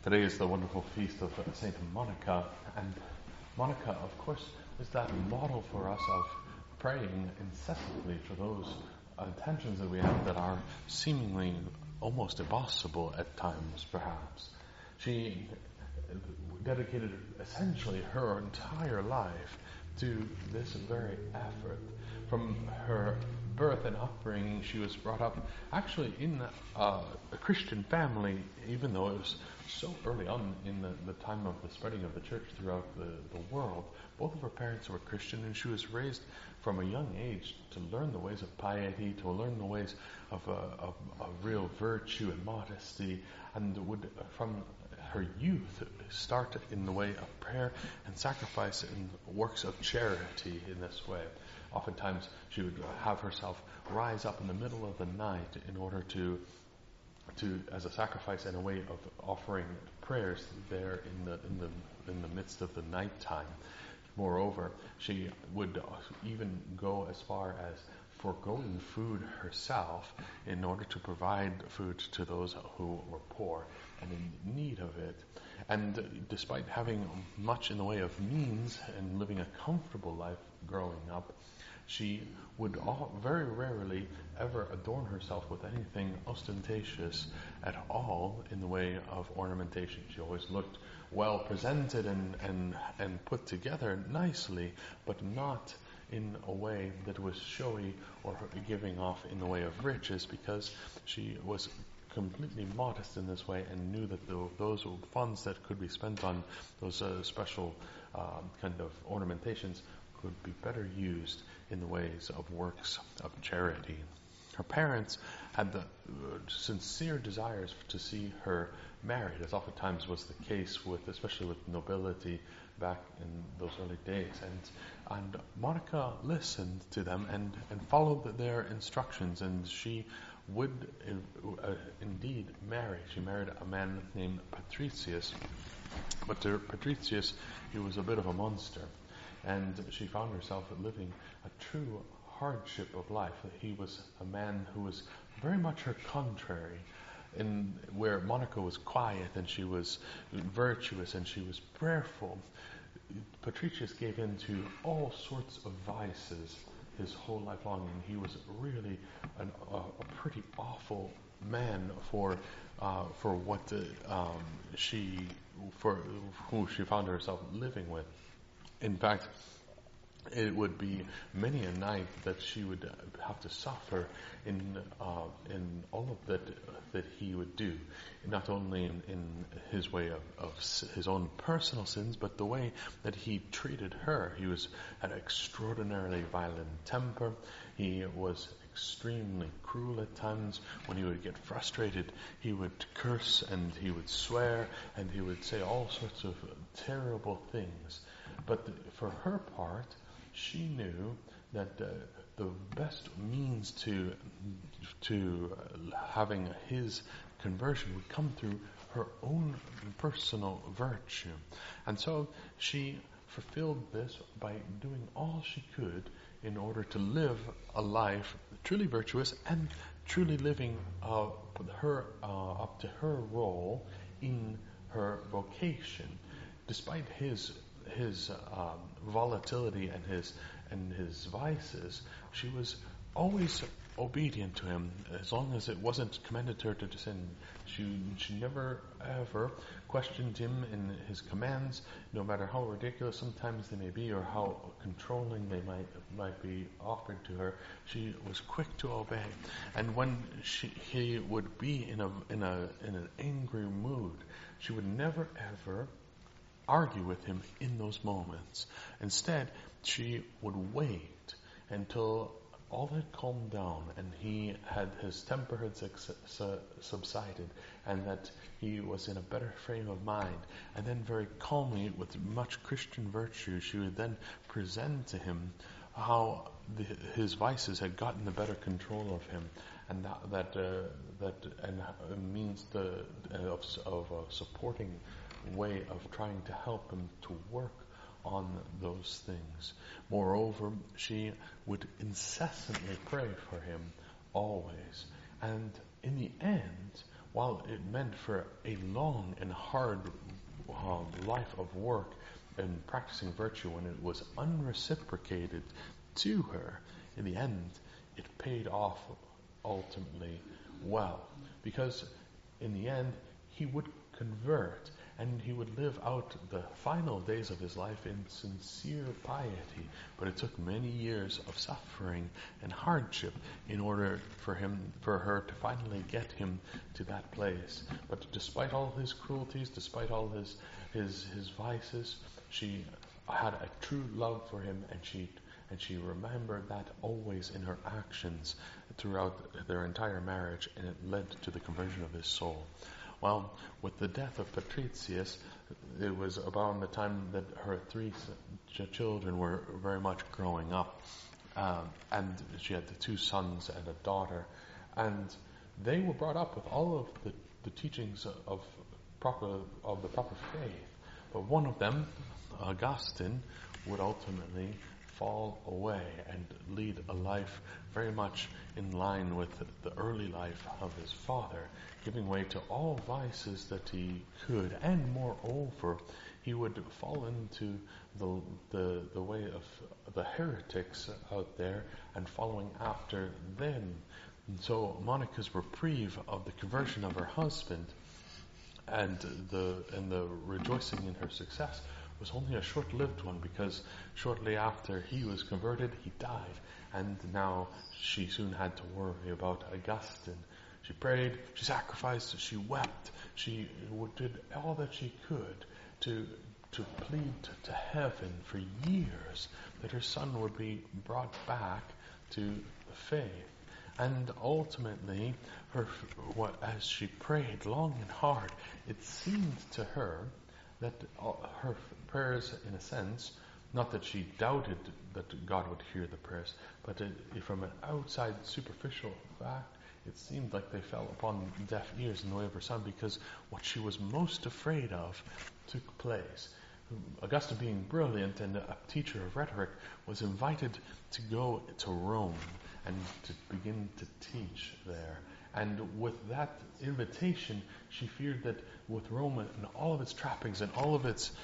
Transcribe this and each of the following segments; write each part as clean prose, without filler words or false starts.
Today is the wonderful feast of Saint Monica, and Monica, of course, is that model for us of praying incessantly for those intentions that we have that are seemingly almost impossible at times, perhaps. She dedicated essentially her entire life to this very effort. From her birth and upbringing, she was brought up actually in a Christian family, even though it was so early on in the time of the spreading of the church throughout the world. Both of her parents were Christian, and she was raised from a young age to learn the ways of piety, to learn the ways of real virtue and modesty, and would, from her youth, start in the way of prayer and sacrifice in works of charity in this way. Oftentimes, she would have herself rise up in the middle of the night in order to as a sacrifice and a way of offering prayers there in the midst of the nighttime. Moreover, she would even go as far as foregoing food herself in order to provide food to those who were poor and in need of it. And despite having much in the way of means and living a comfortable life growing up, she would very rarely ever adorn herself with anything ostentatious at all in the way of ornamentation. She always looked well presented and put together nicely, but not in a way that was showy or giving off in the way of riches, because she was completely modest in this way and knew that those funds that could be spent on those special kind of ornamentations could be better used in the ways of works of charity. Her parents had the sincere desires to see her married, as oftentimes was the case especially with nobility back in those early days. And Monica listened to them and followed their instructions, and she would indeed marry. She married a man named Patricius, but Patricius, he was a bit of a monster. And she found herself living a true hardship of life. He was a man who was very much her contrary, in where Monica was quiet and she was virtuous and she was prayerful. Patricius gave in to all sorts of vices his whole life long, and he was really a pretty awful man for who she found herself living with. In fact, it would be many a night that she would have to suffer in all of that he would do, not only in his way of his own personal sins, but the way that he treated her. He had an extraordinarily violent temper. He was extremely cruel at times. When he would get frustrated, he would curse and he would swear and he would say all sorts of terrible things. But for her part, she knew that the best means to having his conversion would come through her own personal virtue. And so she fulfilled this by doing all she could in order to live a life truly virtuous and truly living up to her role in her vocation. Despite his volatility and his vices, she was always obedient to him as long as it wasn't commended to her to sin. She never ever questioned him in his commands, no matter how ridiculous sometimes they may be or how controlling they might be offered to her. She was quick to obey, and when he would be in an angry mood, she would never ever argue with him in those moments. Instead, she would wait until all had calmed down and his temper had subsided, and that he was in a better frame of mind. And then very calmly, with much Christian virtue, she would then present to him how his vices had gotten the better control of him, and that means of a supporting way of trying to help him to work on those things. Moreover, she would incessantly pray for him always. And in the end, while it meant for a long and hard life of work and practicing virtue, when it was unreciprocated to her, in the end, it paid off ultimately well. Because in the end, he would convert, and he would live out the final days of his life in sincere piety. But it took many years of suffering and hardship in order for her to finally get him to that place. But despite all his cruelties, despite all his vices, she had a true love for him, and she remembered that always in her actions throughout their entire marriage, and it led to the conversion of his soul. Well, with the death of Patricius, it was about the time that her 3 children were very much growing up, and she had the 2 sons and a daughter, and they were brought up with all of the teachings of the proper faith. But one of them, Augustine, would ultimately fall away and lead a life very much in line with the early life of his father, giving way to all vices that he could, and moreover, he would fall into the way of the heretics out there and following after them. And so Monica's reprieve of the conversion of her husband and the rejoicing in her success was only a short-lived one, because shortly after he was converted, he died, and now she soon had to worry about Augustine. She prayed, she sacrificed, she wept, she did all that she could to plead to heaven for years that her son would be brought back to the faith. And ultimately, as she prayed long and hard, it seemed to her that her prayers, in a sense, not that she doubted that God would hear the prayers, but from an outside superficial fact, it seemed like they fell upon deaf ears in the way of her son, because what she was most afraid of took place. Augustine, being brilliant and a teacher of rhetoric, was invited to go to Rome and to begin to teach there. And with that invitation, she feared that with Rome and all of its trappings and all of its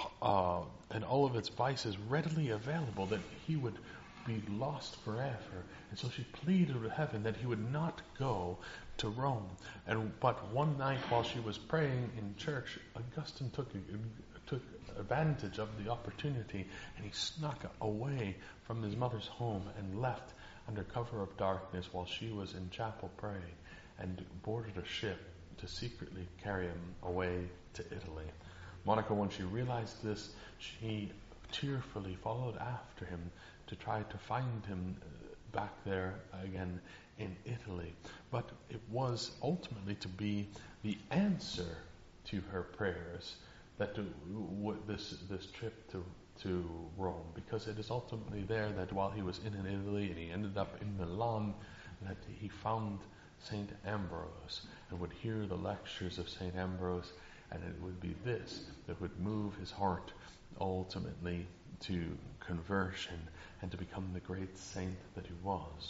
vices readily available, that he would be lost forever. And so she pleaded with heaven that he would not go to Rome. But one night, while she was praying in church, Augustine took advantage of the opportunity, and he snuck away from his mother's home and left under cover of darkness while she was in chapel praying, and boarded a ship to secretly carry him away to Italy. Monica, when she realized this, she tearfully followed after him to try to find him back there again in Italy. But it was ultimately to be the answer to her prayers that this trip to Rome, because it is ultimately there that while he was in Italy and he ended up in Milan, that he found St. Ambrose and would hear the lectures of St. Ambrose, and it would be this that would move his heart ultimately to conversion and to become the great saint that he was.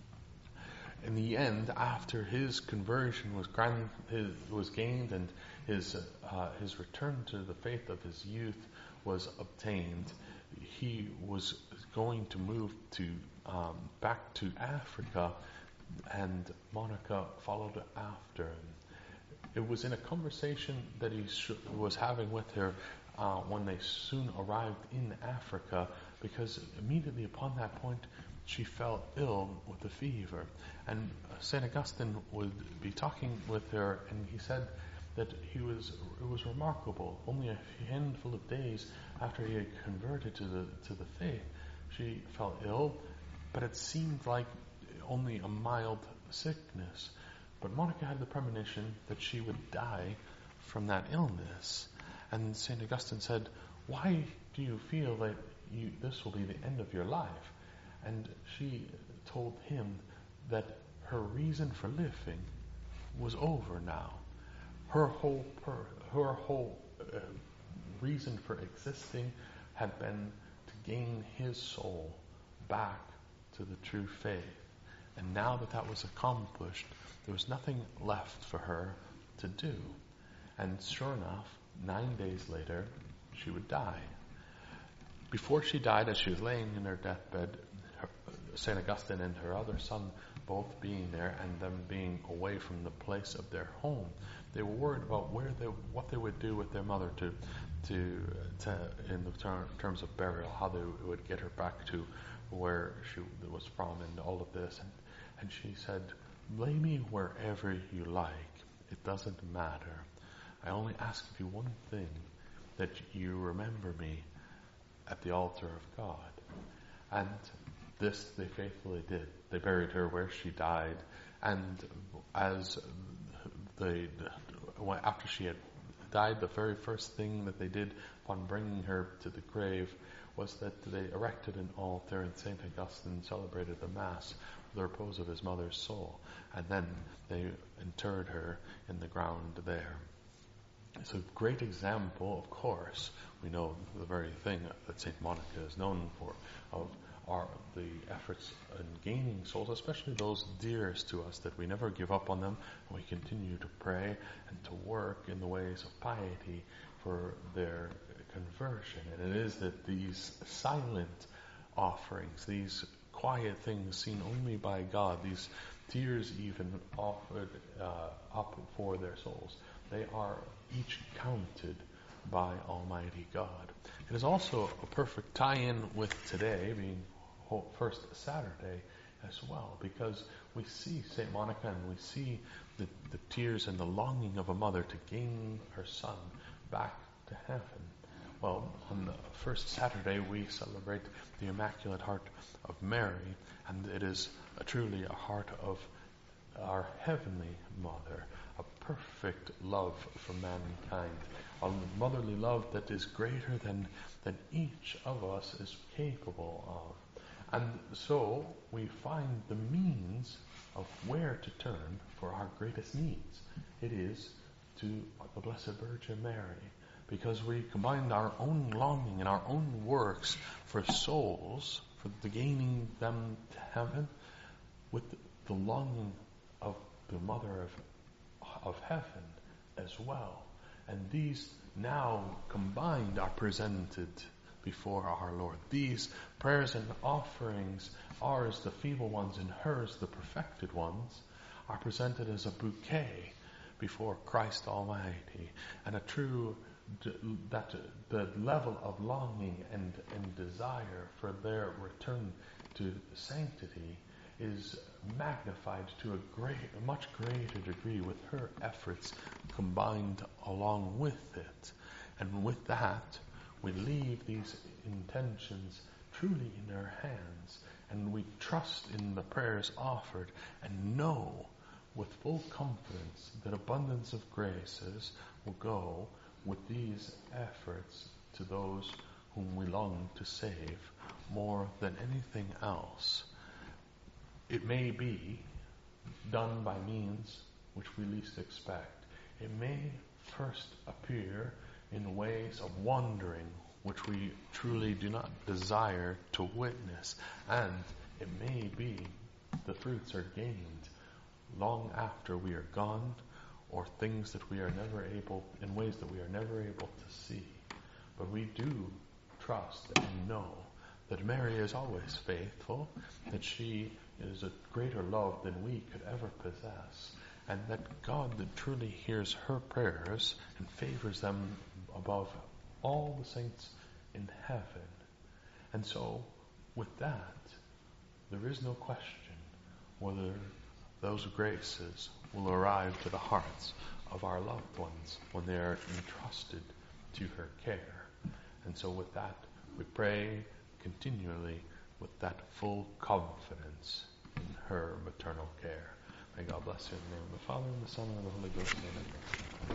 In the end, after his conversion was gained and his return to the faith of his youth was obtained, he was going to move back to Africa, and Monica followed after him. It was in a conversation that he was having with her when they soon arrived in Africa, because immediately upon that point she fell ill with a fever, and St. Augustine would be talking with her, and he said that it was remarkable. Only a handful of days after he had converted to the faith, she fell ill, but it seemed like only a mild sickness. But Monica had the premonition that she would die from that illness. And St. Augustine said, "Why do you feel that this will be the end of your life?" And she told him that her reason for living was over now. Her whole reason for existing had been to gain his soul back to the true faith. And now that was accomplished, there was nothing left for her to do. And sure enough, 9 days later, she would die. Before she died, as she was laying in her deathbed, St. Augustine and her other son both being there and them being away from the place of their home, they were worried about what they would do with their mother to in the terms of burial, how they would get her back to where she was from and all of this. And she said, "Lay me wherever you like. It doesn't matter. I only ask of you one thing, that you remember me at the altar of God." And this they faithfully did. They buried her where she died, and after she had died, the very first thing that they did upon bringing her to the grave was that they erected an altar, and St. Augustine celebrated the Mass for the repose of his mother's soul, and then they interred her in the ground there. It's a great example, of course. We know the very thing that St. Monica is known for, of the efforts in gaining souls, especially those dearest to us, that we never give up on them, and we continue to pray and to work in the ways of piety for their conversion. And it is that these silent offerings, these quiet things seen only by God, these tears even offered up for their souls, they are each counted by Almighty God. It is also a perfect tie-in with today being First Saturday as well, because we see St. Monica and we see the tears and the longing of a mother to gain her son back to heaven. Well, on the first Saturday we celebrate the Immaculate Heart of Mary, and it is truly a heart of our Heavenly Mother, a perfect love for mankind, a motherly love that is greater than each of us is capable of. And so we find the means of where to turn for our greatest needs. It is to the Blessed Virgin Mary, because we combined our own longing and our own works for souls, for the gaining them to heaven, with the longing of the Mother of Heaven as well. And these now combined are presented before our Lord. These prayers and offerings, ours the feeble ones and hers the perfected ones, are presented as a bouquet before Christ Almighty, and a true that the level of longing and desire for their return to sanctity is magnified to a much greater degree with her efforts combined along with it. And with that, we leave these intentions truly in her hands, and we trust in the prayers offered and know with full confidence that abundance of graces will go with these efforts to those whom we long to save more than anything else. It may be done by means which we least expect. It may first appear in ways of wandering which we truly do not desire to witness, and it may be the fruits are gained long after we are gone, or things that we are never able, in ways that we are never able to see. But we do trust and know that Mary is always faithful, that she is a greater love than we could ever possess, and that God that truly hears her prayers and favors them above all the saints in heaven. And so, with that, there is no question whether those graces will arrive to the hearts of our loved ones when they are entrusted to her care. And so with that, we pray continually with that full confidence in her maternal care. May God bless you in the name of the Father, and the Son, and the Holy Ghost. Amen.